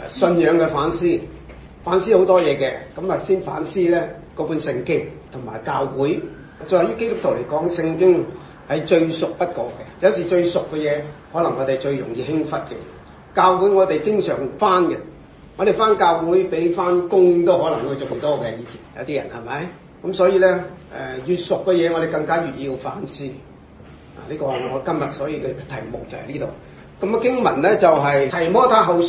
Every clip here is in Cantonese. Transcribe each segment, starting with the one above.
信仰嘅反思，反思好多嘢嘅。咁啊，先反思咧嗰本聖經同埋教會。在於基督徒嚟講，聖經係最熟不過嘅。有時最熟嘅嘢，可能我哋最容易輕忽嘅。教會我哋經常翻嘅，我哋翻教會比翻工都可能會仲多嘅。以前有啲人係咪？咁所以咧，越熟嘅嘢，我哋更加越要反思。呢個係我今日所以嘅題目就係呢度。咁啊經文咧就係提摩太後書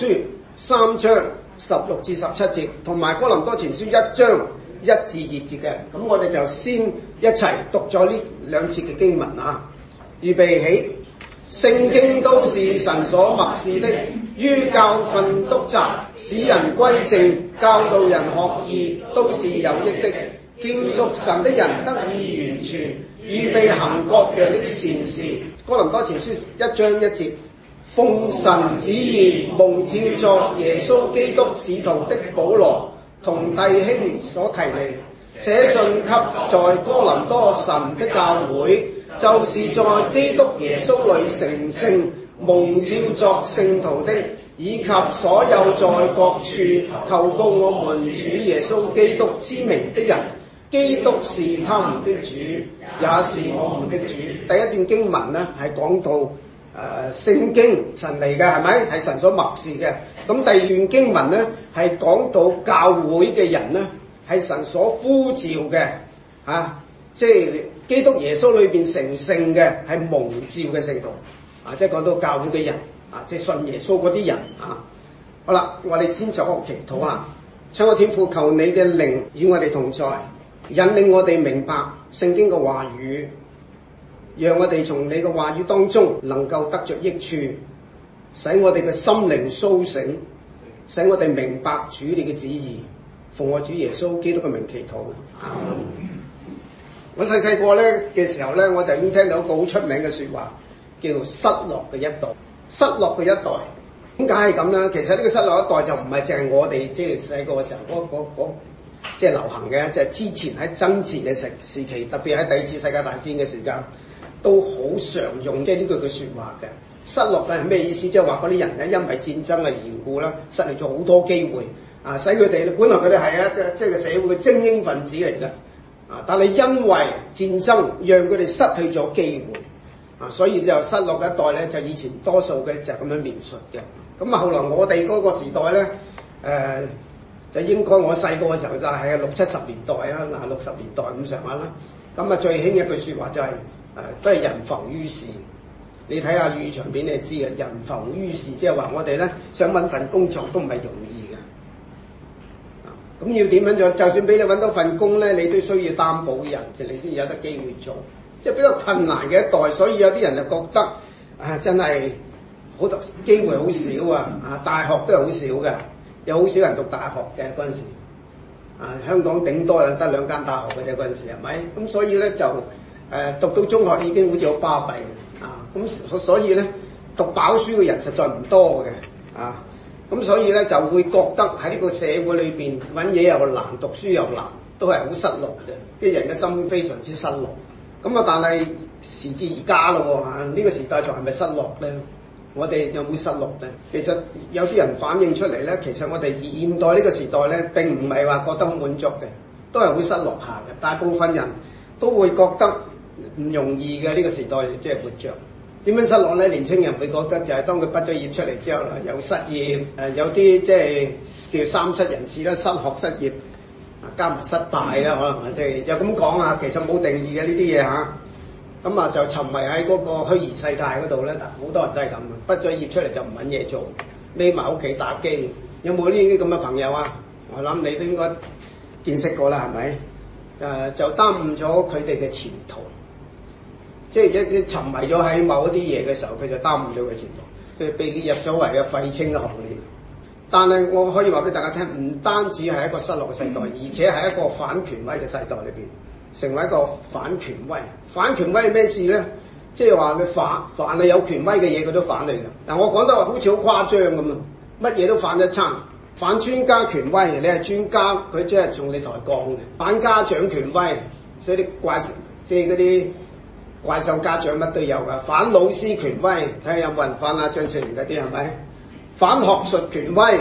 3章16至17節，同埋哥林多前書1章1至2節嘅。咁我哋就先一齊讀咗呢兩節嘅經文啊。預備起，聖經都是神所默示的，於教訓、督責、使人歸正、教導人學義，都是有益的，叫屬神的人得以完全，預備行各樣的善事。哥林多前書1章1節，奉神旨意蒙召作耶穌基督使徒的保羅，同弟兄所提尼，寫信給在哥林多神的教會，就是在基督耶穌裏成聖蒙召作聖徒的，以及所有在各處求告我們主耶穌基督之名的人。基督是他們的主，也是我們的主。第一段經文呢係講到聖經神嚟嘅，係咪？係神所默示嘅。咁第二段經文呢係講到教會嘅人呢係神所呼召嘅，即係基督耶穌裏邊成聖嘅係蒙召嘅聖徒，即係講到教會嘅人，即係信耶穌嗰啲人啊。好啦，我哋先做個祈禱啊。親愛天父，求你嘅靈與我哋同在，引領我哋明白聖經嘅話語，讓我哋從你嘅話語當中能夠得着益處，使我哋嘅心靈甦醒，使我哋明白主你嘅旨意。奉我主耶穌基督嘅名祈禱，阿們。我細個咧嘅時候咧，我就已經聽到一個好出名嘅說話，叫做失落嘅一代。失落嘅一代，點解係咁咧？其實呢個失落一代就唔係淨係我哋即係細個嘅時候嗰即係流行嘅，就係之前喺爭戰嘅時期，特別喺第二次世界大戰嘅時間，都好常用即係呢句嘅說話嘅。失落嘅係咩意思？即係話嗰啲人咧，因為戰爭嘅緣故啦，失去咗好多機會啊，使佢哋本來佢哋係一個即係個社會嘅精英分子嚟嘅。但係因為戰爭讓佢哋失去咗機會，所以就失落嘅一代咧，就以前多數嘅就係咁樣描述嘅。咁啊，後來我哋嗰個時代咧，就應該我細個嘅時候就係60、70年代啊，60年代咁上下啦。咁啊，最興一句説話就係都係人浮於事。你睇下粵語長片你就知嘅，人浮於事，即係話我哋咧想揾份工作都唔係容易嘅。咁要點樣做？就算俾你揾到份工咧，你都需要擔保人，你先有得機會做，即係比較困難嘅一代。所以有啲人就覺得真係好多機會好少啊！大學都係好少嘅，有好少人讀大學嘅嗰陣時。香港頂多有得2間大學嘅啫，嗰陣時係咪？咁所以咧就讀到中學已經好似好巴閉啊！咁所以咧讀飽書嘅人實在唔多嘅啊！咁所以咧就會覺得喺呢個社會裏邊揾嘢又難，讀書又難，都係好失落嘅，啲人嘅心非常之失落。咁但係時至而家咯喎，呢個時代仲係咪失落咧？我哋有冇失落咧？其實有啲人反映出嚟咧，其實我哋現代呢個時代咧並唔係話覺得好滿足嘅，都係好失落下嘅。大部分人都會覺得唔容易嘅呢個時代即係活着。點樣失落咧？年青人會覺得就係當佢畢咗業出嚟之後啦，有失業，有啲即係叫三失人士啦，失學失業，加埋失敗啦，可能啊，即係有咁講啊。其實冇定義嘅呢啲嘢嚇。咁啊就沉迷喺嗰個虛擬世界嗰度咧，好多人都係咁啊。畢咗業出嚟就唔揾嘢做，匿埋屋企打機。有冇呢啲咁嘅朋友啊？我諗你都應該見識過啦，係咪？就耽誤咗佢哋嘅前途。即係一沉迷咗喺某一啲嘢嘅時候，佢就耽誤咗佢前途，佢被列入咗為嘅廢青嘅行列。但係我可以話俾大家聽，唔單止係一個失落嘅世代，而且係一個反權威嘅世代裏邊，成為一個反權威。反權威係咩事咧？即係話你凡係有權威嘅嘢，佢都反你嘅。但我講得好似好誇張咁啊，乜嘢都反一餐。反專家權威，你係專家，佢即係從你抬槓嘅。反家長權威，所以啲即係嗰啲怪獸家長乜都有噶。反老師權威，睇下有冇人反啊張翠蓮嗰啲係咪？反學術權威，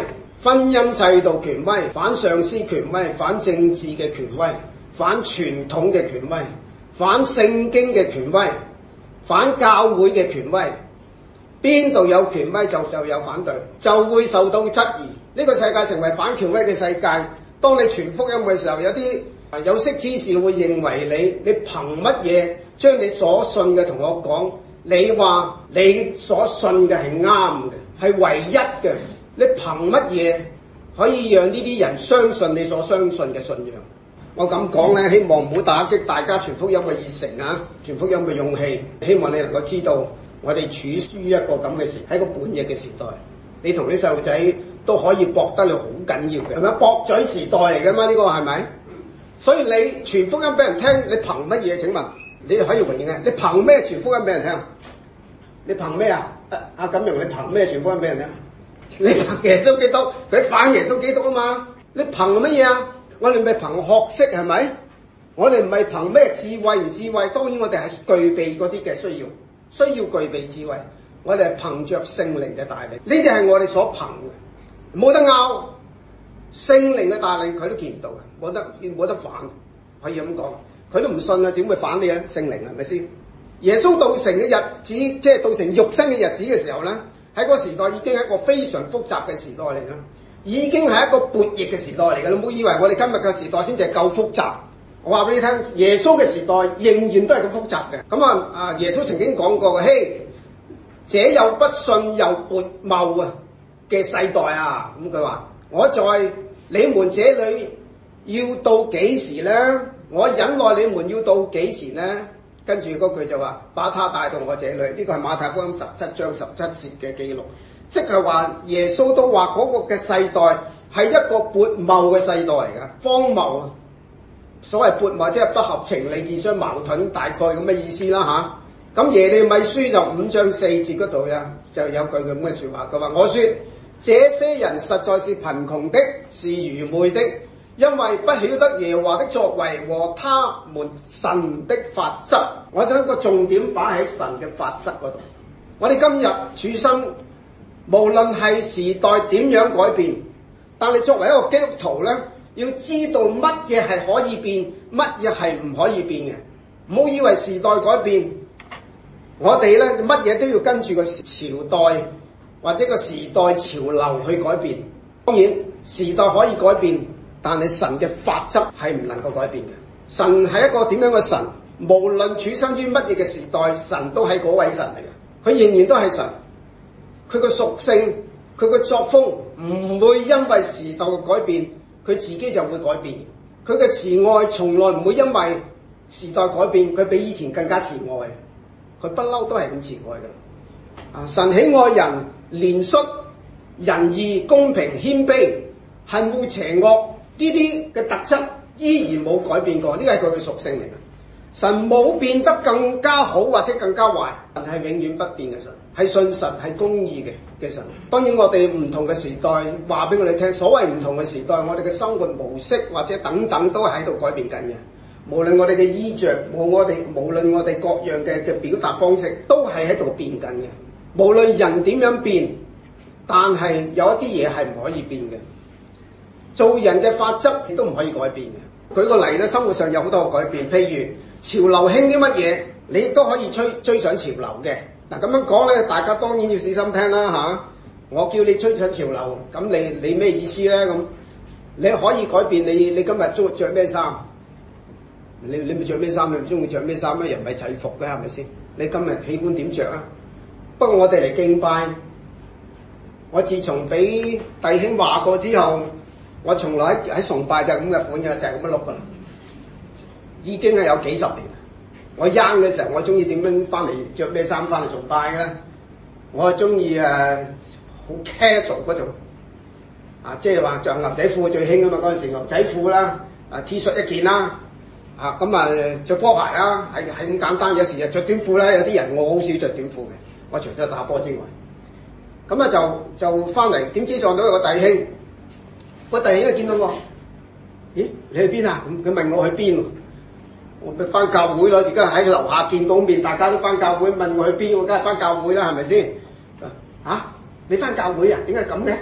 婚姻制度權威，反上司權威，反政治嘅權威，反傳統嘅權威，反聖經嘅權威，反教會嘅權威。邊度有權威就有反對，就會受到質疑。呢個世界成為反權威嘅世界。當你傳福音嘅時候，有啲有識之士會認為你憑乜嘢將你所信嘅同我講？你話你所信嘅係啱嘅，係唯一嘅。你憑乜嘢可以讓呢啲人相信你所相信嘅信仰？我咁講咧，希望唔好打擊大家傳福音嘅熱誠啊，傳福音嘅勇氣。希望你能夠知道，我哋處於一個咁嘅時，喺個叛逆嘅時代。你同啲細路仔都可以搏得你好緊要嘅，係咪？駁嘴時代嚟㗎嘛？呢個係咪？所以你傳福音俾人聽，你憑乜嘢？請問你可以回應嘅，你憑咩傳福音俾人聽？你憑咩啊？阿錦榮，你憑咩傳福音俾人聽？你憑耶穌基督，佢反耶穌基督啊嘛？你憑乜嘢啊？我哋咪憑學識係咪？我哋唔係憑咩智慧唔智慧？當然我哋係具備嗰啲嘅需要具備智慧。我哋係憑着聖靈嘅帶領，呢啲係我哋所憑嘅，冇得拗。聖靈嘅帶領佢都見唔到嘅，冇得反，可以咁講。佢都唔信啊，點會反你啊？聖靈係咪先？耶穌道成嘅日子，即係道成肉身嘅日子嘅時候咧，喺嗰個時代已經係一個非常複雜嘅時代嚟啦，已經係一個悖逆嘅時代嚟㗎。你唔好以為我哋今日嘅時代先至係夠複雜。我話俾你聽，耶穌嘅時代仍然都係咁複雜嘅。咁耶穌曾經講過嘅，嘿。這有不信又悖謬嘅世代啊！咁佢話：我在你們這裡要到幾時呢？我忍耐你們要到幾時呢？跟住嗰句就話：把他帶到我這裡。呢個係馬太福音17章17節嘅記錄，即係話耶穌都話嗰個嘅世代係一個悖謬嘅世代嚟㗎，荒謬啊！所謂悖謬即係不合情理、自相矛盾，大概咁嘅意思啦嚇。咁耶利米書就5章4節嗰度呀，就有句咁嘅説話，佢話：我說這些人實在是貧窮的，是愚昧的，因為不曉得耶和華的作為和他們神的法則。我將個重點擺喺神嘅法則嗰度。我哋今日處身，無論係時代點樣改變，但係作為一個基督徒咧，要知道乜嘢係可以變，乜嘢係唔可以變嘅。唔好以為時代改變，我哋咧乜嘢都要跟住個朝代或者個時代潮流去改變。當然時代可以改變，但係神嘅法則係唔能夠改變嘅。神係一個點樣嘅神？無論處身於乜嘢嘅時代，神都係嗰位神嚟嘅。佢仍然都係神，佢個屬性、佢個作風唔會因為時代嘅改變，佢自己就會改變。佢嘅慈愛從來唔會因為時代改變，佢比以前更加慈愛。佢不嬲都係咁慈愛嘅。神喜愛人，憐恤、仁義、公平、謙卑、恨惡邪惡，呢啲嘅特質依然冇改變過，呢個係佢嘅屬性嚟嘅。神冇變得更加好或者更加壞，神係永遠不變嘅神，係信實、係公義嘅神。當然我哋唔同嘅時代話俾我哋聽，所謂唔同嘅時代，我哋嘅生活模式或者等等都喺度改變緊嘅。無論我哋嘅衣着，無論我哋各樣嘅表達方式，都係喺度變緊嘅。無論人點樣變，但係有一啲嘢係唔可以變嘅。做人嘅法則亦都唔可以改變嘅。舉個例咧，生活上有好多個改變，譬如潮流興啲乜嘢，你亦都可以追上潮流嘅。嗱，咁樣講咧，大家當然要小心聽啦嚇。我叫你追上潮流，咁你咩意思咧？咁你可以改變你今日着咩衫？你咪着咩衫？你唔中意着咩衫咧？又唔係制服嘅，係咪先？你今日喜歡點着啊？不過我哋嚟敬拜，我自從俾弟兄話過之後，我從來喺崇拜就係咁嘅款嘅，就係咁樣碌噶啦。已經係有幾十年。我 young 嘅時候，我中意點樣翻嚟着咩衫翻嚟崇拜嘅？我係中意好 casual 嗰種，即係話着牛仔褲最興啊嘛！嗰陣時牛仔褲啦，T 恤一件啦。着波鞋啦，係咁簡單。有時就着短褲啦，有啲人我好少着短褲嘅，我除咗打波之外，咁就翻嚟，點知撞到一個弟兄，個弟兄就見到我，咦，你去邊啊？佢問我去邊，我咪翻教會咯。而家喺樓下見到面，大家都翻教會，問我去邊，我梗係翻教會啦，係咪先？你翻教會啊？點解咁嘅？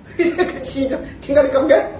佢黐咗，點解你咁嘅？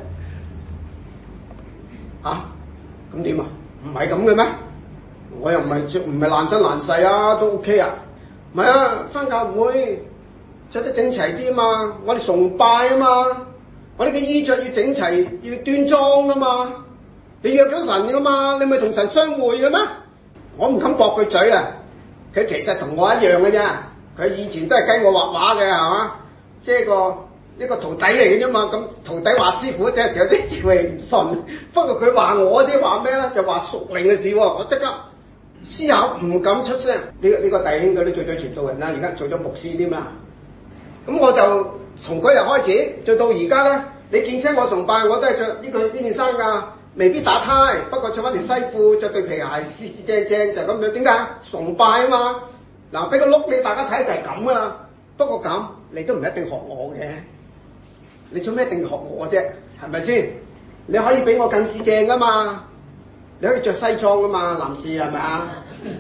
咁點啊？唔係咁嘅咩？我又唔係爛身爛世啊，都 OK 啊。唔係啊，返教會着得整齊啲啊嘛，我哋崇拜啊嘛，我哋嘅衣着要整齊，要端莊啊嘛。你約咗神噶嘛，你咪同神相會嘅咩？我唔敢駁佢嘴啊！佢其實同我一樣嘅啫，佢以前都係跟我畫畫嘅，係嘛？即係一個徒弟嚟嘅啫嘛。咁徒弟話師傅，即係有啲字會唔信。不過佢話我啲話咩咧？就話屬靈嘅事喎。我即刻思考，唔敢出聲。呢個弟兄佢都做咗傳道人啦，而家做咗牧師添啦。咁我就從嗰日開始，做到而家咧，你見親我崇拜，我都係着呢件衫㗎。未必打呔，不過着翻條西褲，着對皮鞋，四四正正就咁樣。點解？崇拜啊嘛！嗱，俾個碌你，大家睇就係咁啦。不過咁，你都唔一定學我嘅。你做咩一定要學我啫？係咪先？你可以比我更四正噶嘛？你可以着西裝噶嘛？男士係咪啊？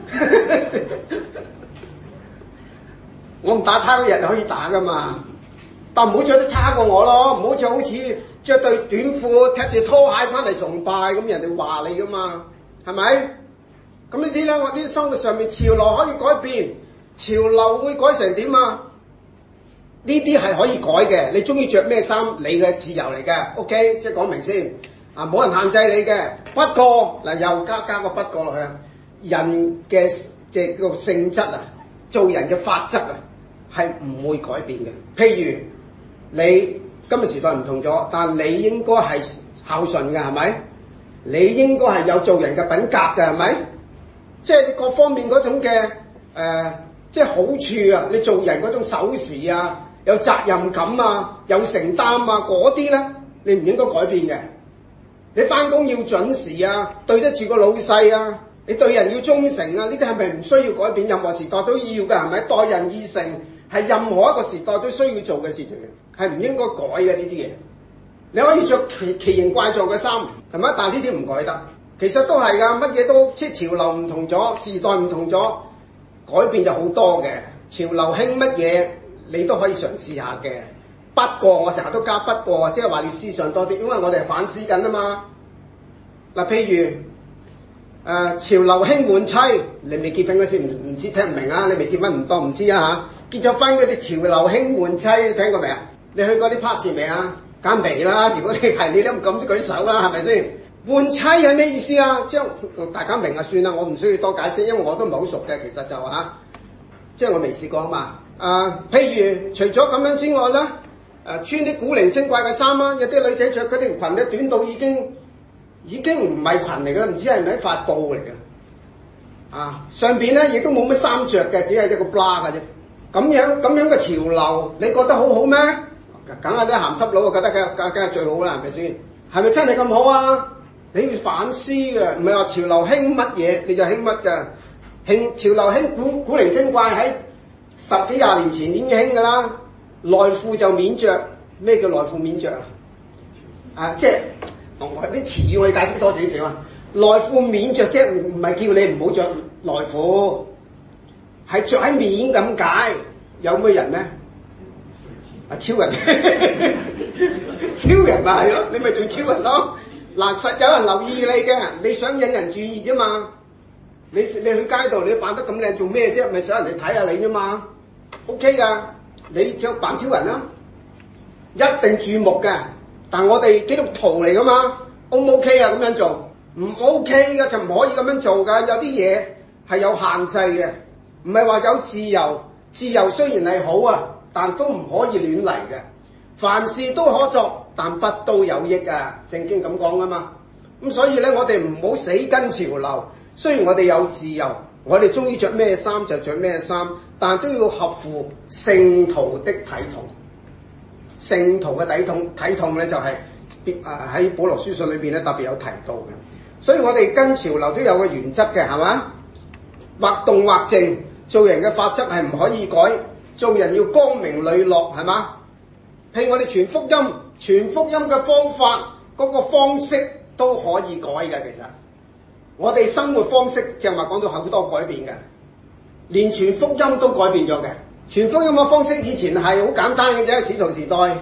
我唔打呔嗰日就可以打噶嘛？但唔好着得差過我咯，唔好着好似着對短褲踢住拖鞋翻嚟崇拜咁，人哋話你噶嘛，係咪？咁呢啲咧，我啲生活上面潮流可以改變，潮流會改成點啊？呢啲係可以改嘅，你中意着咩衫，你嘅自由嚟嘅 ，OK， 即係講明先，冇人限制你嘅。不過嗱，又加個不過落去啊，人嘅即係個性質啊，做人嘅法則啊，係唔會改變嘅。譬如你今日時代唔同咗，但你應該係孝順嘅，係咪？你應該係有做人嘅品格嘅，係咪？即係你各方面嗰種嘅即係好處啊！你做人嗰種守時啊，有責任感啊，有承擔啊，嗰啲咧，你唔應該改變嘅。你返工要準時啊，對得住個老細啊，你對人要忠誠啊，呢啲係咪唔需要改變？任何時代都要嘅，係咪？待人以誠係任何一個時代都需要做嘅事情嚟，係唔應該改嘅呢啲嘢。你可以着奇形怪狀嘅衫，係咪？但係呢啲唔改得。其實都係㗎，乜嘢都即係潮流唔同咗，時代唔同咗，改變就好多嘅。潮流興乜嘢，你都可以嘗試下嘅。不過我成日都加不過，即係話你思想多啲，因為我哋係反思緊啊嘛。嗱，譬如潮流興換妻，你未結婚嗰時唔知聽唔明啊？你未結婚唔當唔知啊嚇。結咗婚嗰啲潮流興換妻，你聽過未啊？你去過啲 party 未啊？梗未啦！如果你係你都唔敢舉手啦，係咪先？換妻係咩意思啊？即係大家明啊，算啦，我唔需要多解釋，因為我都唔係好熟嘅。其實就即係我未試過啊嘛。譬如除咗咁樣之外啦，穿啲古靈精怪嘅衫啦，有啲女仔着嗰條裙咧短到已經唔係裙嚟嘅，唔知係咪一塊布嚟嘅。上邊咧亦都冇乜衫着嘅，只係一個 bra 嘅啫。咁樣嘅潮流，你覺得好好咩？梗係啲鹹濕佬覺得梗係最好啦，係咪先？係咪真係咁好啊？你要反思嘅，唔係話潮流興乜嘢你就興乜嘅。潮流興古靈精怪喺10幾20年前已經興㗎啦。內褲就免着，咩叫內褲免着啊？即係啲詞語我要解釋多少少啊。內褲免着即係唔係叫你唔好着內褲，係着喺面咁解。有咩人咧？超人，超人咪係咯，你咪做超人咯。嗱，實有人留意你嘅，你想引人注意啫嘛。你去街度，你扮得咁靚做咩啫？咪想人哋睇下你啫嘛。OK 噶，你着扮超人啦，一定注目嘅。但我哋基督徒嚟噶嘛 ，O 唔 OK 啊？咁樣做唔 OK 噶，就唔可以咁樣做噶。有啲嘢係有限制嘅，唔係話有自由。自由雖然係好啊，但都唔可以亂嚟嘅。凡事都可作，但不都有益啊！聖經咁講啊嘛。咁所以咧，我哋唔好死跟潮流。雖然我哋有自由，我哋中意着咩衫就着咩衫，但都要合乎聖徒的體統。聖徒嘅體統咧，就係喺保羅書信裏邊咧特別有提到嘅。所以我哋跟潮流都有個原則嘅，係嘛？或動或靜，做人嘅法則係唔可以改。做人要光明磊落，係嘛？譬如我哋傳福音嘅方法，嗰個方式都可以改嘅。其實我哋生活方式正話講到好多改變嘅，連傳福音都改變咗嘅。傳福音嘅方式以前係好簡單嘅啫，使徒時代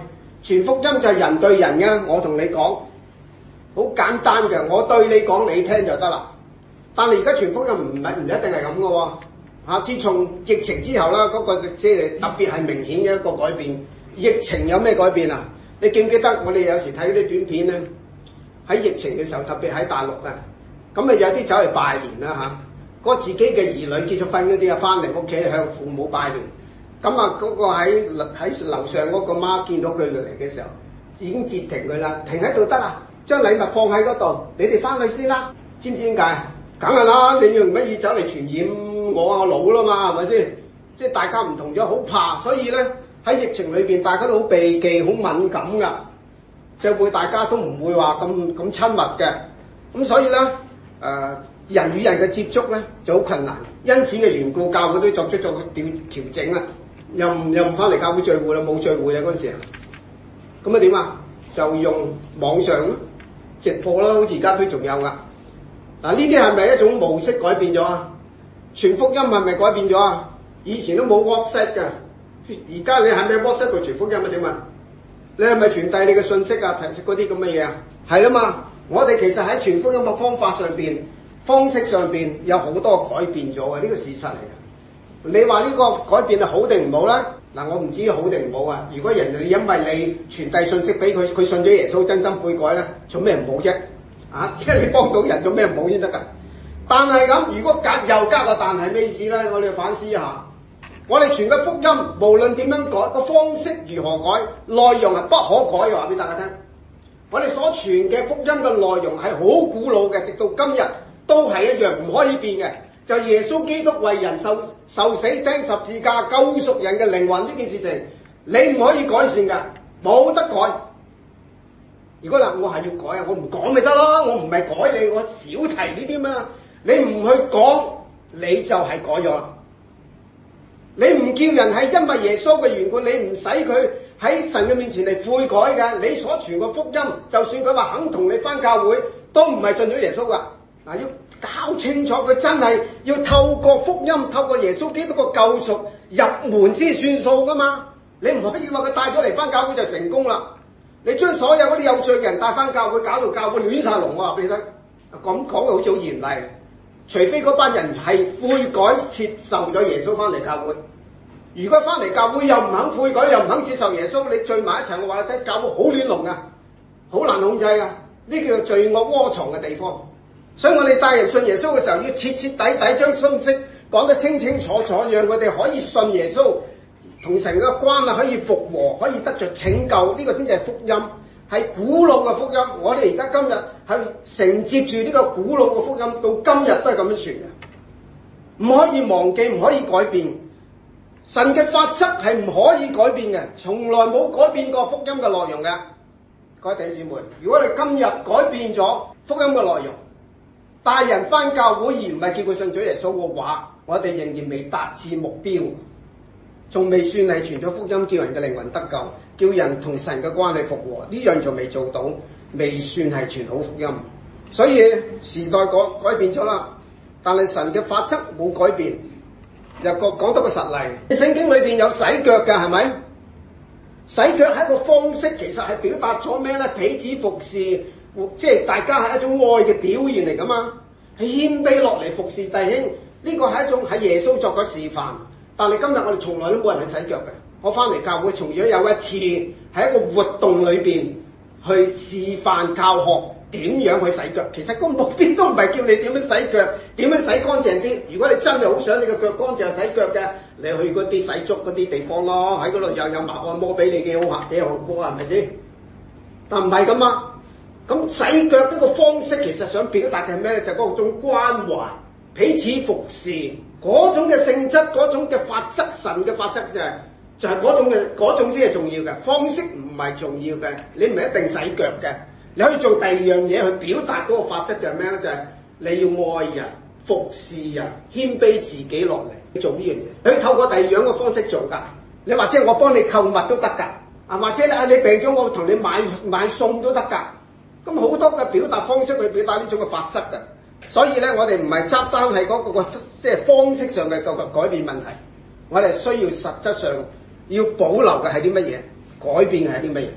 傳福音就係人對人嘅，我同你講，好簡單嘅，我對你講你聽就得啦。但係而家傳福音唔一定係咁嘅喎。自從疫情之後啦，嗰個即係特別係明顯嘅一個改變。疫情有咩改變啊？你記唔記得我哋有時睇啲短片咧？喺疫情嘅時候，特別喺大陸啊，咁啊有啲走嚟拜年啦嗰自己嘅兒女結咗婚嗰啲啊，翻嚟屋企向父母拜年。咁啊嗰個喺樓上嗰個媽見到佢嚟嘅時候，已經截停佢啦，停喺度得啦，將禮物放喺嗰度，你哋翻去先啦。知唔知點解？梗係啦，你用乜嘢走嚟傳染我啊？我老啦嘛，係咪先？即係大家唔同咗，好怕，所以咧喺疫情裏邊，大家都好避忌、好敏感噶，就會大家都唔會話咁親密嘅。咁所以咧，人與人嘅接觸咧就好困難。因此嘅緣故，教會都作出咗調整啦，又唔翻嚟教會聚會啦，冇聚會啦嗰陣時。咁啊點啊？就用網上直播啦，好似而家都仲有噶。嗱，呢啲係咪一種模式改變咗啊？傳福音係咪改變咗啊？以前都冇 WhatsApp 嘅，而家你係咪 WhatsApp 度傳福音啊？請問你係咪傳遞你嘅信息啊？提出嗰啲咁嘅嘢啊？係啦嘛，我哋其實喺傳福音嘅方法上邊、方式上邊有好多改變咗嘅，呢個事實嚟嘅。你話呢個改變係好定唔好咧？嗱，我唔知好定唔好啊。如果人哋因為你傳遞信息俾佢，佢信咗耶穌，真心悔改咧，做咩唔好啫？即係你幫到人，做咩唔好先得㗎？但係咁，如果又加個但係咩意思咧？我哋要反思一下。我哋傳嘅福音，無論點樣改，個方式如何改，內容係不可改嘅，話俾大家聽。我哋所傳嘅福音嘅內容係好古老嘅，直到今日都係一樣唔可以變嘅。就係耶穌基督為人受死釘十字架，救贖人嘅靈魂呢件事情，你唔可以改善㗎，冇得改。如果我係要改啊，我唔講咪得咯，我唔係改你，我少提呢啲嘛。你唔去講，你就係改咗啦。你唔叫人係因為耶穌嘅緣故，你唔使佢喺神嘅面前嚟悔改㗎。你所傳嘅福音，就算佢話肯同你返教會，都唔係信咗耶穌㗎。嗱，要搞清楚，佢真係要透過福音，透過耶穌基督嘅救贖入門先算數㗎嘛。你唔可以話佢帶咗嚟返教會就成功啦。你將所有嗰啲有罪嘅人帶返教會，搞到教會亂晒龍，我話俾你聽。咁講嘅好似好嚴厲。除非嗰班人係悔改接受咗耶穌翻嚟教會，如果翻嚟教會又唔肯悔改又唔肯接受耶穌，你聚埋一齊嘅話，睇教會好亂龍噶，好難控制噶，呢叫做罪惡窩藏嘅地方。所以我哋帶人信耶穌嘅時候，要徹徹底底將信息講得清清楚楚，讓佢哋可以信耶穌，同神嘅關係可以復和，可以得着拯救，呢個先至係福音。係古老嘅福音，我哋而家今日係承接住呢個古老嘅福音，到今日都係咁樣傳嘅，唔可以忘記，唔可以改變。神嘅法則係唔可以改變嘅，從來冇改變過福音嘅內容嘅。各位弟兄姊妹，如果你今日改變咗福音嘅內容，帶人返教會而唔係叫佢信主耶穌嘅話，我哋仍然未達至目標，仲未算係傳咗福音，叫人嘅靈魂得救，叫人同神嘅關係復和，呢樣仲未做到，未算係傳好福音。所以時代改變咗啦，但係神嘅法則冇改變。又講多個實例，聖經裏邊有洗腳嘅，係咪？洗腳係一個方式，其實係表達咗咩咧？彼此服侍，即係大家係一種愛嘅表現嚟噶嘛，係謙卑落嚟服侍弟兄，呢個係一種喺耶穌作嘅示範。但係今日我哋從來都冇人去洗腳嘅。我翻嚟教會，從咗有一次喺一個活動裏邊去示範教學點樣去洗腳。其實個目標都唔係叫你點樣洗腳，點樣洗乾淨啲。如果你真係好想你個腳乾淨洗腳嘅，你去嗰啲洗足嗰啲地方咯，喺嗰度又有麻按摩俾你，幾好客，幾好過係咪先？但唔係咁啊。咁洗腳呢個方式其實想表達嘅係咩咧？就係嗰種關懷、彼此服侍嗰種嘅性質，嗰種嘅法則，神嘅法則就係嗰種先係重要嘅，方式唔係重要嘅。你唔係一定洗腳嘅，你可以做第二樣嘢去表達嗰個法則，就係咩咧？就係你要愛人、服侍人、謙卑自己落嚟做呢樣嘢。你可以透過第二樣嘅方式做㗎。你或者我幫你購物都得㗎，啊或者你病咗我同你買餸都得㗎。咁好多嘅表達方式去表達呢種嘅法則嘅。所以咧，我哋唔係執單係嗰個即係方式上嘅改變問題，我哋需要實質上要保留嘅係啲乜嘢，改變嘅係啲乜嘢。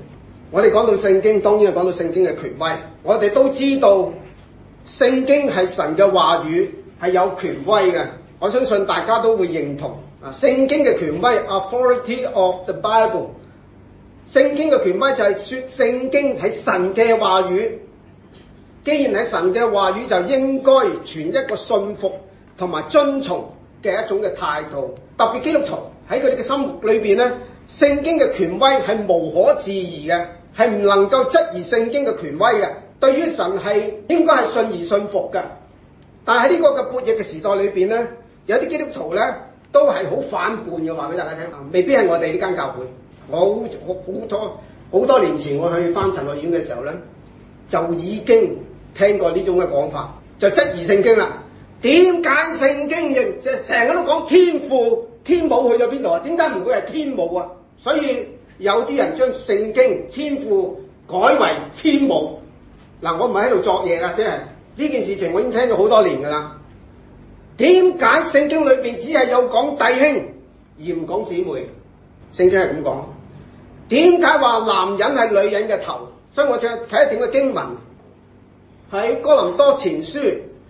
我哋講到聖經，當然係講到聖經嘅權威。我哋都知道聖經係神嘅話語，係有權威嘅。我相信大家都會認同啊，聖經嘅權威 （authority of the Bible）。聖經嘅權威就係說聖經係神嘅話語。既然係神嘅話語，就應該存一個信服同埋遵從嘅一種嘅態度。特別基督徒喺佢哋嘅心目裏邊咧，聖經嘅權威係無可置疑嘅，係唔能夠質疑聖經嘅權威嘅。對於神係應該係信而信服嘅。但係喺呢個嘅悖逆嘅時代裏邊咧，有啲基督徒咧都係好反叛嘅，話俾大家聽。未必係我哋呢間教會。我好多年前我去返神學院嘅時候咧，就已經聽過呢種嘅講法，就質疑聖經啦。點解聖經亦即係成日都講天父、天母去咗邊度啊？點解唔會係天母啊？所以有啲人將聖經天父改為天母。嗱，我唔係喺度作嘢噶，即係呢件事情我已經聽咗好多年噶啦。點解聖經裏邊只係有講弟兄而唔講姊妹？聖經係咁講。點解話男人係女人嘅頭？所以我想睇一點嘅經文喺哥林多前書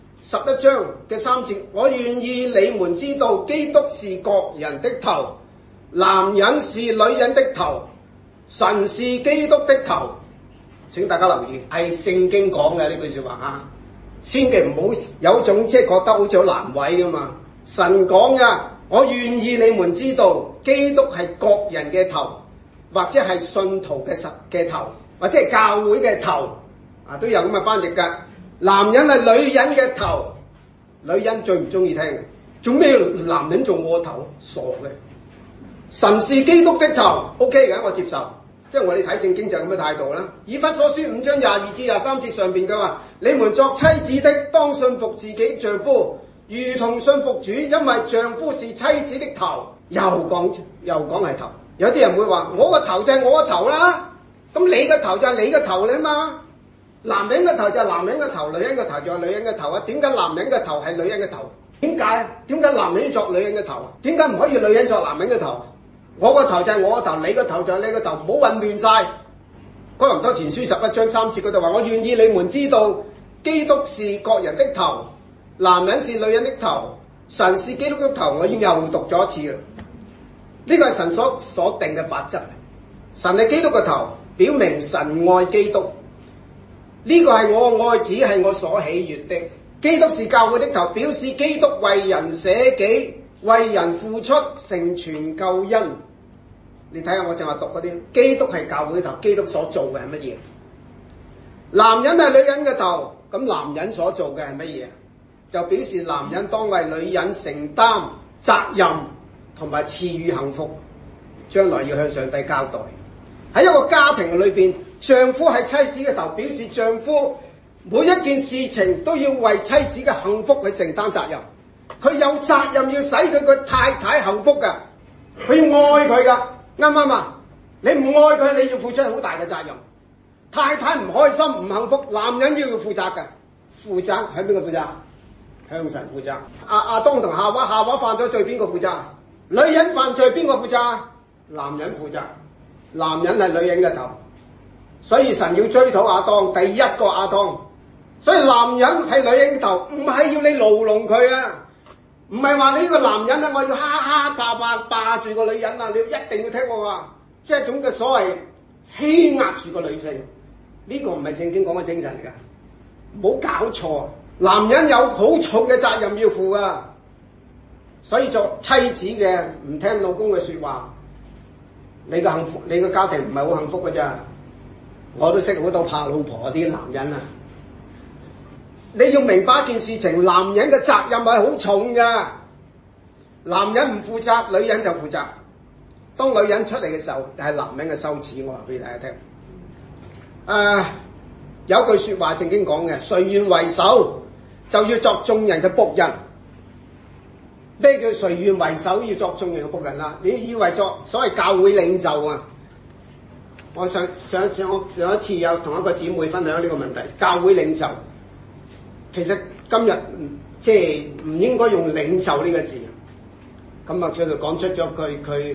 11章嘅3節，我願意你們知道，基督是各人的頭，男人是女人的頭，神是基督的頭。請大家留意，係聖經講嘅呢句說話啊！千祈唔好有種即係覺得好似好難為噶嘛。神講嘅，我願意你們知道，基督係各人嘅頭，或者係信徒嘅頭，或者係教會嘅頭啊，都有咁嘅翻譯噶。男人係女人嘅頭，女人最唔中意聽嘅，做咩男人做我頭？傻嘅。神是基督的頭 ，OK 嘅，我接受。即係我哋睇聖經就係咁嘅態度啦。以弗所書5章22至23節上邊嘅話，你們作妻子的當信服自己丈夫，如同信服主，因為丈夫是妻子的頭。又講係頭。有啲人會話我個頭就係我個頭啦，咁你個頭就係你個頭啦嘛。男人嘅頭就係男人嘅頭，女人嘅頭就係女人嘅頭啊。點解男人嘅頭係女人嘅頭？點解男人要作女人嘅頭啊？點解唔可以女人作男人嘅頭啊？我個頭就係我個頭，你個頭就係你個頭，唔好混亂晒。哥林多前書11章3節嗰度話，我願意你們知道，基督是各人的頭，男人是女人的頭，神是基督的頭。我已經又讀咗一次啦。呢個係神所定嘅法則。神係基督嘅頭，表明神愛基督。呢個係我嘅愛子，係我所喜悅的。基督是教會的頭，表示基督為人捨己，為人付出，成全救恩。你睇下我正話讀嗰啲，基督係教會頭，基督所做嘅係乜嘢？男人係女人嘅頭，咁男人所做嘅係乜嘢？就表示男人當為女人承擔責任同埋賜予幸福，將來要向上帝交代。喺一個家庭裏邊，丈夫係妻子嘅頭，表示丈夫每一件事情都要為妻子嘅幸福去承擔責任。佢有責任要使佢個太太幸福㗎，佢要愛佢㗎，啱唔啱啊？你唔愛佢，你要付出好大嘅責任。太太唔開心唔幸福，男人要負責㗎。負責喺邊個負責？向神負責。亞當同夏娃犯咗罪，邊個負責？女人犯罪，邊個負責？男人負責。男人係女人嘅頭，所以神要追討亞當，第一個亞當。所以男人係女人嘅頭，唔係要你牢籠佢啊！唔係話你呢個男人啊，我要哈哈霸住個女人啊！你一定要聽我話，即係一種嘅所謂欺壓住個女性，呢個唔係聖經講嘅精神嚟噶，唔好搞錯。男人有好重嘅責任要負噶，所以做妻子嘅唔聽老公嘅說話，你個幸福，你個家庭唔係好幸福噶咋。我都識好多怕老婆啲男人啊！你要明白一件事情，男人嘅責任係好重㗎。男人唔負責，女人就負責。當女人出嚟嘅時候，係男人嘅羞恥。我話俾大家聽。有句說話聖經講嘅，誰願為首，就要作眾人嘅僕人。咩叫誰願為首要作眾人嘅僕人啦？你以為作所謂教會領袖啊？我上一次有同一個姊妹分享呢個問題，教會領袖。其實今日即係唔應該用領袖呢個字，咁啊，佢就講出咗佢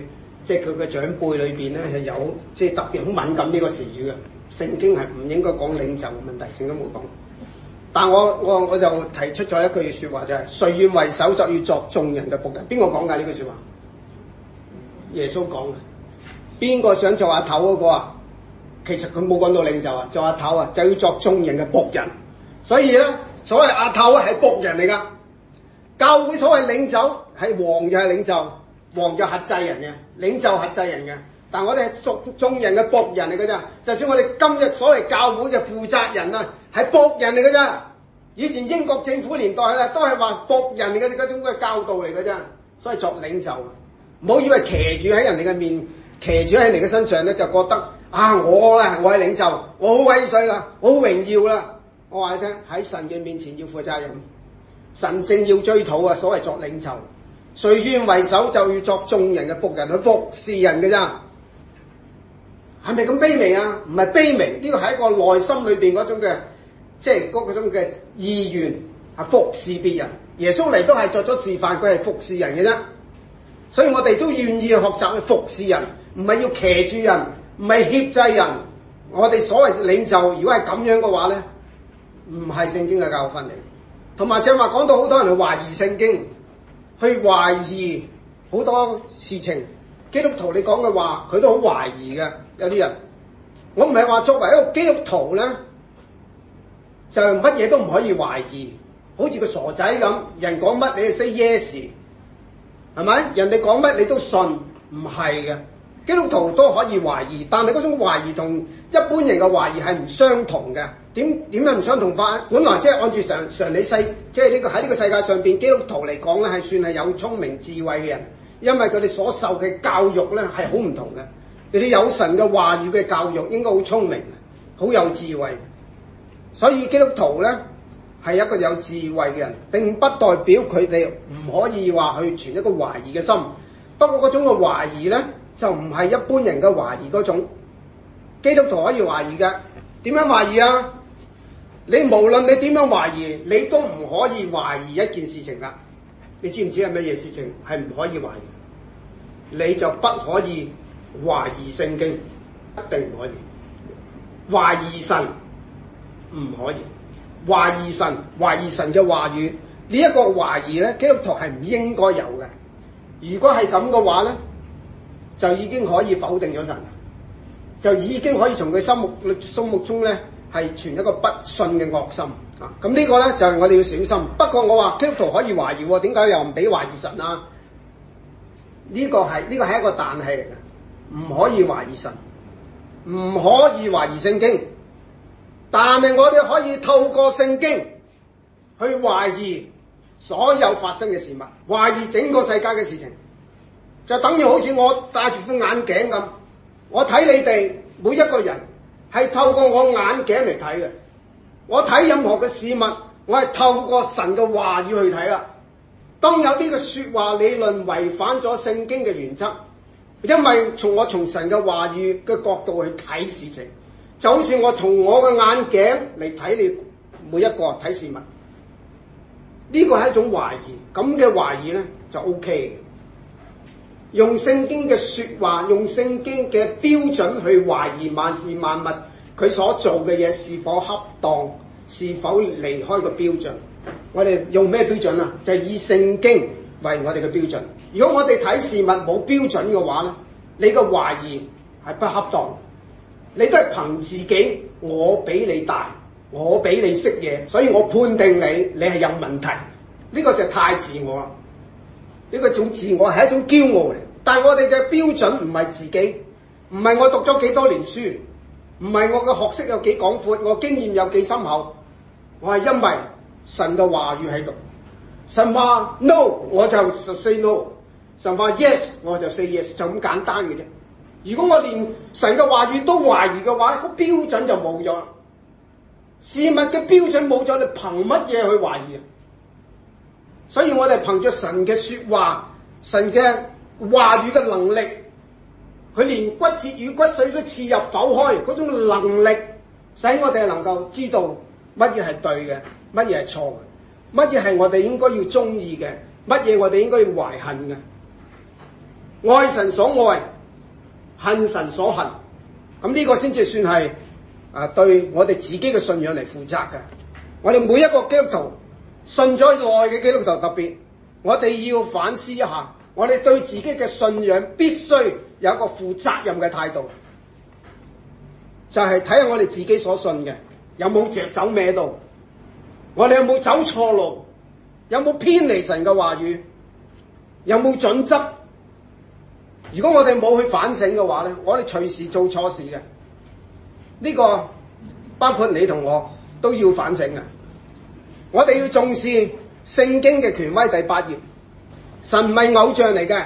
即係佢嘅長輩裏邊咧係有即係特別好敏感呢個詞語嘅。聖經係唔應該講領袖嘅問題，聖經冇講。但我就提出咗一句説話，就係誰願為首，就要作眾人嘅僕人。邊個講㗎呢句説話？耶穌講嘅。邊個想做阿頭嗰個啊？其實佢冇講到領袖啊，做阿頭啊就要作眾人嘅僕人。所以咧，所謂阿頭係僕人嚟㗎。教會所謂領袖係王就係領袖，王就轄制人嘅，領袖轄制人嘅。但我哋係眾人嘅僕人嚟㗎咋。就算我哋今日所謂教會嘅負責人啊，係僕人嚟㗎咋。以前英國政府年代咧，都係話僕人嚟嘅嗰種嘅教導嚟㗎咋。所以作領袖，唔好以為騎住喺人哋嘅面，騎住喺人哋嘅身上咧，就覺得啊，我係領袖，我好威水啦，我好榮耀啦。我話你聽，喺神嘅面前要負責任，神正要追討啊。所謂作領袖，誰願為首，就要作眾人嘅僕人，去服侍人嘅咋。係咪咁卑微啊？唔係卑微，呢個係一個內心裏邊嗰種嘅，即係嗰種嘅意願，係服侍別人。耶穌嚟都係作咗示範，佢係服侍人嘅啫。所以我哋都願意學習去服侍人，唔係要騎住人，唔係挾制人。我哋所謂領袖，如果係咁樣嘅話咧，唔係聖經嘅教訓嚟。同埋正話講到好多人去懷疑聖經，去懷疑好多事情。基督徒你講嘅話，佢都好懷疑嘅。有啲人，我唔係話作為一個基督徒咧，就乜嘢都唔可以懷疑，好似個傻仔咁，人講乜你就 say yes， 係咪？人哋講乜你都信，唔係嘅。基督徒都可以懷疑，但係嗰種懷疑同一般人嘅懷疑係唔相同嘅。點樣唔相同法？本來即係按住常理世，即係呢個喺呢個世界上邊，基督徒嚟講咧係算係有聰明智慧嘅人，因為佢哋所受嘅教育咧係好唔同嘅。佢哋有神嘅話語嘅教育應該好聰明，好有智慧。所以基督徒咧係一個有智慧嘅人，並不代表佢哋唔可以話去存一個懷疑嘅心。不過嗰種嘅懷疑咧就唔係一般人嘅懷疑嗰種。基督徒可以懷疑嘅，點樣懷疑啊？你無論你點樣懷疑，你都唔可以懷疑一件事情㗎。你知唔知係乜嘢事情係唔可以懷疑？你就不可以懷疑聖經，一定唔可以。懷疑神唔可以，懷疑神嘅話語，呢一個懷疑咧，基督徒係唔應該有嘅。如果係咁嘅話咧，就已經可以否定咗神，就已經可以從佢心目中咧係存一個不信嘅惡心啊！咁呢個咧就係我哋要小心。不過我話基督徒可以懷疑喎，點解又唔俾懷疑神啊？呢個係一個但係嚟嘅。唔可以懷疑神，唔可以懷疑聖經，但係我哋可以透過聖經去懷疑所有發生嘅事物，懷疑整個世界嘅事情。就等於好似我戴住副眼鏡咁，我睇你哋每一個人係透過我眼鏡嚟睇嘅。我睇任何嘅事物，我係透過神嘅話語去睇啦。當有啲嘅說話理論違反咗聖經嘅原則，因為我從神嘅話語嘅角度去睇事情，就好似我從我嘅眼鏡嚟睇你每一個睇事物，呢個係一種懷疑。咁嘅懷疑咧就 OK。用聖經嘅說話，用聖經嘅標準去懷疑萬事萬物，佢所做嘅嘢是否恰當，是否離開個標準。我哋用咩標準啊？就係以聖經為我哋嘅標準。如果我哋睇事物冇標準嘅話咧，你個懷疑係不恰當，你都係憑自己，我比你大，我比你識嘢，所以我判定你係有問題。呢個就太自我啦，呢個種自我係一種驕傲嚟。但係我哋嘅標準唔係自己，唔係我讀咗幾多年書，唔係我嘅學識有幾廣闊，我經驗有幾深厚，我係因為神嘅話語喺度。神話 no 我就 say no， 神話 yes 我就 say yes， 就咁簡單嘅啫。如果我連神嘅話語都懷疑嘅話，個標準就冇咗啦。事物嘅標準冇咗，你憑乜嘢去懷疑啊？所以我哋憑着神嘅說話，神嘅話語嘅能力，佢連骨節與骨髓都刺入剖開，嗰種能力使我哋能夠知道乜嘢係對嘅，乜嘢係錯嘅，乜嘢係我哋應該要中意嘅，乜嘢我哋應該要懷恨嘅。愛神所愛， 恨神所恨。咁呢個先至算係對我哋自己嘅信仰嚟負責嘅。我哋每一個基督徒，信咗耐嘅基督徒特別，我哋要反思一下，我哋對自己嘅信仰必須有一個負責任嘅態度，就係睇下我哋自己所信嘅有冇走歪道，我哋有冇走錯路，有冇偏離神嘅話語，有冇準則。如果我哋冇去反省嘅話咧，我哋隨時做錯事嘅。呢個包括你同我都要反省嘅。我哋要重視聖經嘅權威。第8頁，神唔係偶像嚟嘅。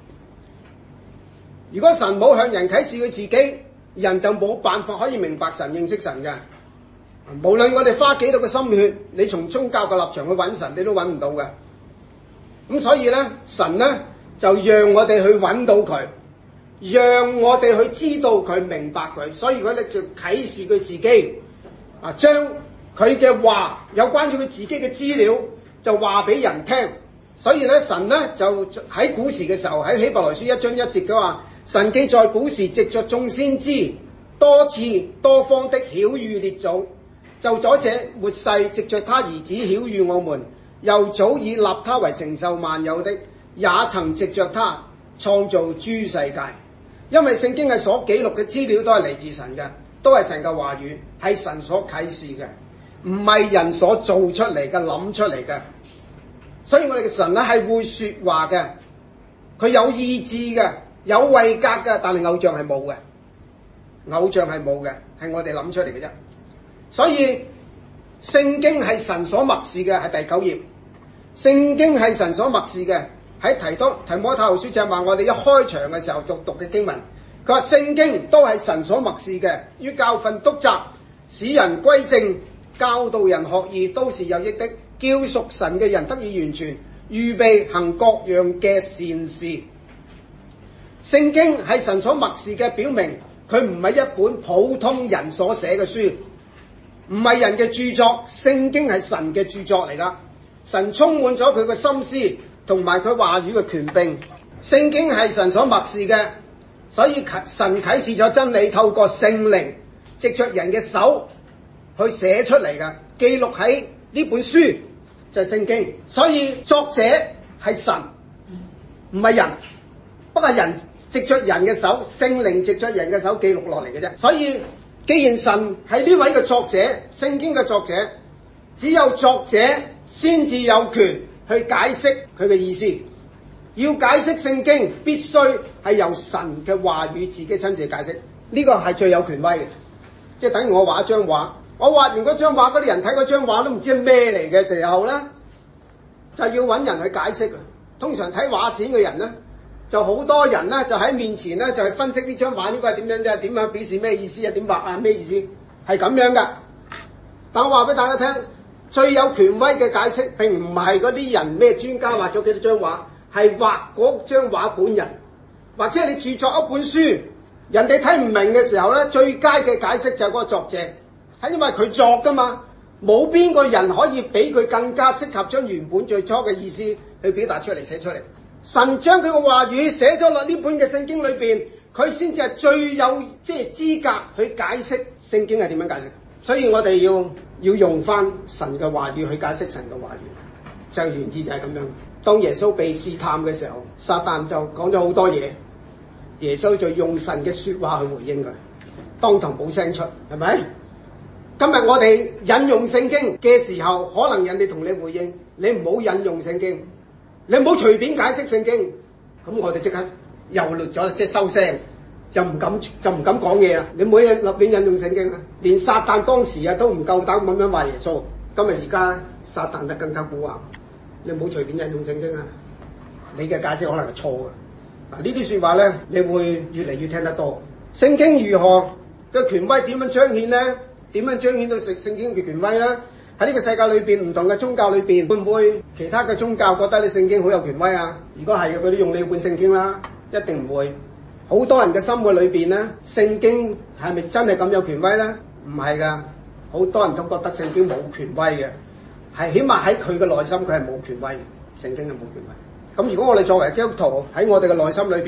如果神冇向人啟示佢自己，人就冇辦法可以明白神、認識神嘅。無論我哋花幾多嘅心血，你從宗教嘅立場去揾神，你都揾唔到嘅。咁所以咧，神咧就讓我哋去揾到佢，讓我哋去知道佢、明白佢。所以佢咧就啟示佢自己，將佢嘅話有關於佢自己嘅資料就話俾人聽。所以咧，神咧就喺古時嘅時候，喺希伯來書1章1節佢話，神既在古時藉着眾先知多次多方的曉諭列祖，就在這末世藉着他兒子曉諭我們，又早已立他為承受萬有的，也曾藉着他創造諸世界。因為聖經係所記錄嘅資料都係嚟自神嘅，都係神嘅話語，係神所啟示嘅，唔係人所做出嚟嘅、諗出嚟嘅。所以我哋嘅神咧係會說話嘅，佢有意志嘅，有位格嘅，但係偶像係冇嘅，偶像係冇嘅，係我哋諗出嚟嘅啫。所以聖經係神所默示嘅，係第9頁。聖經係神所默示嘅，喺提摩太後書就係話我哋一開場嘅時候讀嘅經文，佢話聖經都係神所默示嘅，於教訓、督責、使人歸正、教導人學義，都是有益的，叫屬神嘅人得以完全，預備行各樣嘅善事。聖經係神所默示嘅，表明佢唔係一本普通人所寫嘅書，唔係人嘅著作。聖經係神嘅著作嚟㗎，神充滿咗佢嘅心思同埋佢話語嘅權柄。聖經係神所默示嘅，所以神啟示咗真理，透過聖靈藉着人嘅手去寫出嚟嘅，記錄喺呢本書就係聖經。所以作者係神，唔係人，不過人藉着人嘅手，聖靈藉着人嘅手記錄落嚟嘅啫。所以既然神係呢位嘅作者，聖經嘅作者，只有作者先至有權去解釋佢嘅意思。要解釋聖經，必須係由神嘅話語自己親自解釋，呢個係最有權威嘅。即係等於我畫一張畫，我畫完嗰張畫，嗰啲人睇嗰張畫都唔知係咩嚟嘅時候咧，就要揾人去解釋。通常睇畫展嘅人咧，就好多人咧就喺面前咧就係分析呢張畫應該係點樣啫，點樣表示咩意思啊，點畫啊，咩意思，係咁樣噶。但我話俾大家聽，最有權威嘅解釋並唔係嗰啲人咩專家畫咗幾多張畫，係畫嗰張畫本人。或者你著作一本書，人哋睇唔明嘅時候咧，最佳嘅解釋就係嗰個作者，係因為佢作噶嘛，冇邊個人可以比佢更加適合將原本最初嘅意思去表達出嚟、寫出嚟。神將佢嘅話語寫咗落呢本嘅聖經裏邊，佢先至係最有資格去解釋聖經係點樣解釋。所以我哋要用翻神嘅話語去解釋神嘅話語，就原意就係咁樣。當耶穌被試探嘅時候，撒旦就講咗好多嘢，耶穌就用神嘅說話去回應佢，當堂冇聲出，係咪？今日我哋引用聖經嘅時候，可能人哋同你回應，你唔好引用聖經，你唔好隨便解釋聖經，咁我哋即刻又略咗，即係收聲，就唔敢講嘢啦。你唔好立亂引用聖經啦，連撒旦當時都唔夠膽咁樣話耶穌，今日而家撒旦就更加蠱惑。你唔好隨便引用聖經啊！你嘅解釋可能係錯嘅。嗱，呢啲說話咧，你會越嚟越聽得多。聖經如何嘅權威點樣彰顯咧？點樣彰顯到聖經嘅權威咧？喺呢個世界裏邊，唔同嘅宗教裏邊，會唔會其他嘅宗教覺得你聖經好有權威啊？如果係嘅，佢都用你本聖經啦，一定唔會。好多人嘅心嘅裏邊咧，聖經係咪真係咁有權威咧？唔係噶，好多人都覺得聖經冇權威嘅。係起碼喺佢嘅內心，佢係冇權威嘅。聖經係冇權威。咁如果我哋作為基督徒喺我哋嘅內心裏邊，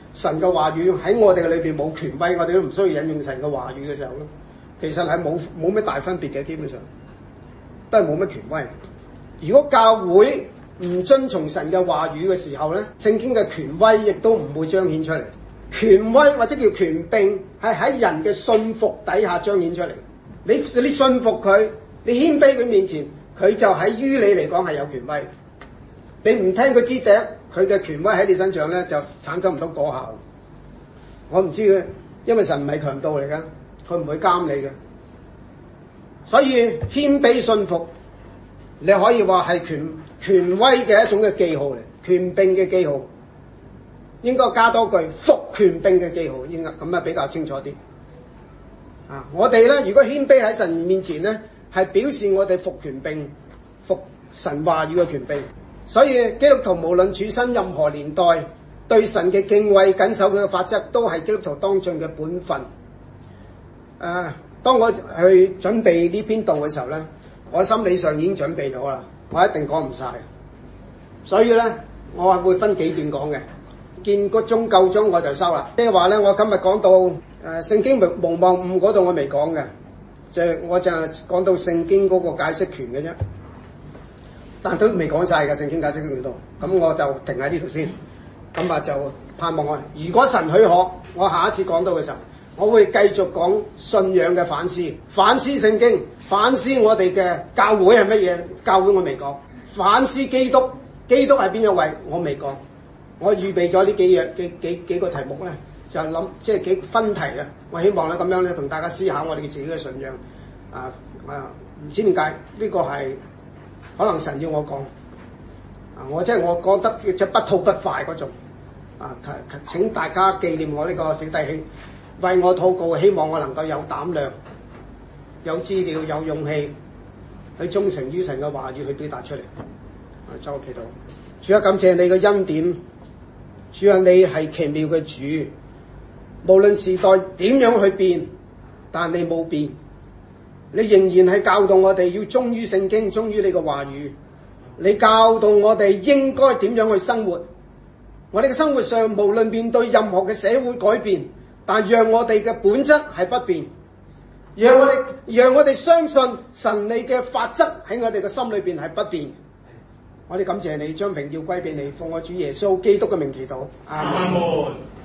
神嘅話語喺我哋嘅裏邊冇權威，我哋都唔需要引用神嘅話語嘅時候咧，其實係冇咩大分別嘅，基本上都係冇乜權威。如果教會唔遵從神嘅話語嘅時候咧，聖經嘅權威亦都唔會彰顯出嚟。權威或者叫權柄係喺人嘅信服底下彰顯出嚟。你信服佢，你謙卑佢面前，佢就喺於你嚟講係有權威。你唔聽佢支笛，佢嘅權威喺你身上咧就產生唔到果效。我唔知嘅，因為神唔係強盜嚟㗎，佢唔會監你嘅。所以謙卑信服，你可以話係權威嘅一種嘅記號嚟，權柄嘅記號。應該加多句服權柄嘅記號，應該咁啊比較清楚啲。我哋咧如果謙卑喺神面前咧，係表示我哋服權柄、服神話語嘅權柄。所以基督徒無論處身任何年代，對神嘅敬畏、謹守佢嘅法則，都係基督徒當盡嘅本分。當我去準備呢篇道嘅時候咧，我心理上已經準備咗啦，我一定講唔晒。所以咧，我係會分幾段講嘅。見個鐘夠鐘我就收啦。即係話咧，我今日講到聖經無望誤嗰度我未講嘅，我就係講到聖經嗰個解釋權嘅啫。但都未講晒嘅聖經解釋權度，咁我就停喺呢度先。咁啊就盼望我，如果神許可，我下一次講到嘅時候，我會繼續講信仰嘅反思，反思聖經，反思我哋嘅教會係乜嘢。教會我未講，反思基督，基督係邊一位我未講。我預備咗呢幾個題目咧，就諗即係幾分題啊。我希望咧咁樣咧同大家思考我哋自己嘅信仰。唔知點解呢個係可能神要我講。我覺得即係不吐不快嗰種。請大家紀念我呢個小弟兄，為我禱告，希望我能夠有膽量、有資料、有勇氣去忠誠於神嘅話語去表達出嚟。作個祈禱。主啊，感謝你嘅恩典。主啊，你係奇妙嘅主，無論時代點樣去變，但你冇變，你仍然係教導我哋要忠於聖經，忠於你嘅話語。你教導我哋應該點樣去生活。我哋嘅生活上無論面對任何嘅社會改變，但讓我哋嘅本質係不變，讓我哋相信神你嘅法則喺我哋嘅心裏邊係不變。我哋感謝你，將榮耀歸俾你，奉我主耶穌基督嘅名祈禱，阿門。